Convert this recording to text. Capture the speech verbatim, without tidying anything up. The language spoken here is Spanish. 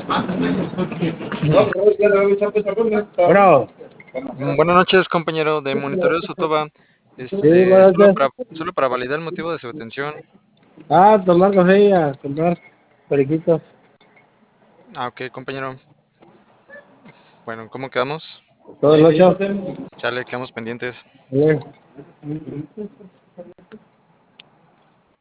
Bueno, Mm, Buenas noches, compañero de Monitoreo Sotoba. sí, Este, buenas solo noches. para, solo para validar el motivo de su atención. Ah, tomar café y a comprar periquitos. Ah, ok, compañero. Bueno, ¿cómo quedamos? Todo el ocho. Chale, quedamos pendientes. Bien.